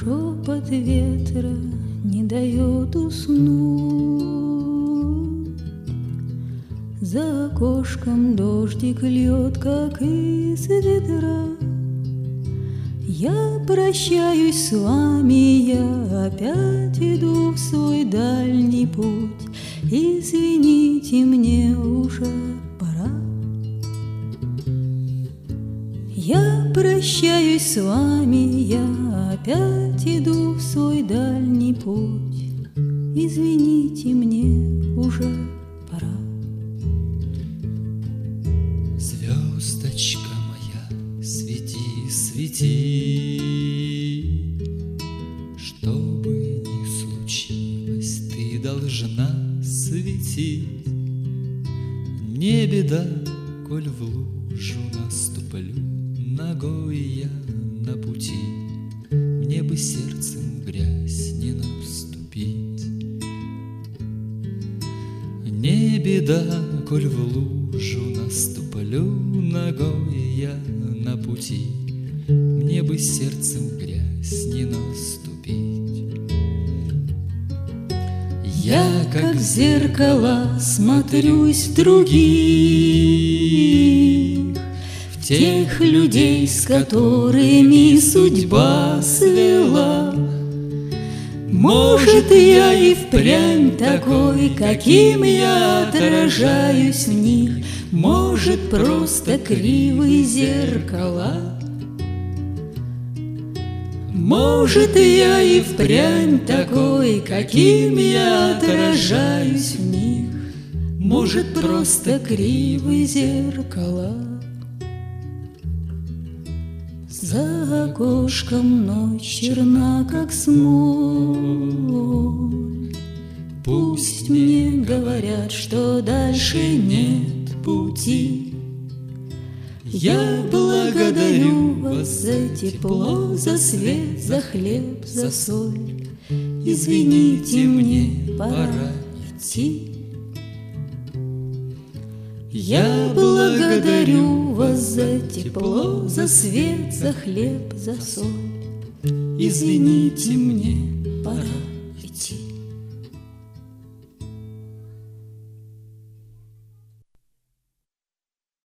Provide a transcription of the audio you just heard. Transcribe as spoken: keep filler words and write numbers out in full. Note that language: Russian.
Шепот ветра не дает уснуть, за окошком дождик льет, как из ведра. Я прощаюсь с вами, я опять иду в свой дальний путь. Извините, мне уже пора. Я прощаюсь с вами, я опять иду в свой дальний путь. Извините, мне уже пора. Звездочка моя, свети, свети, что бы ни случилось, ты должна светить. Не беда, коль в лужу наступлю, ногой я на пути, мне бы сердцем в грязь не наступить. Не беда, коль в лужу наступлю, ногой я на пути, мне бы сердцем в грязь не наступить. Я, как в зеркало, смотрюсь в других, в тех людей, с которыми судьба свела. Может, я и впрямь такой, каким я отражаюсь в них, может, просто кривые зеркала. Может, я и впрямь такой, каким я отражаюсь в них, может, просто кривые зеркала. За окошком ночь черна, как смоль. Пусть мне говорят, что дальше нет пути. Я благодарю вас за тепло, за свет, за хлеб, за соль. Извините, мне пора идти. Я благодарю вас за тепло, за свет, за хлеб, за соль. Извините, мне пора идти.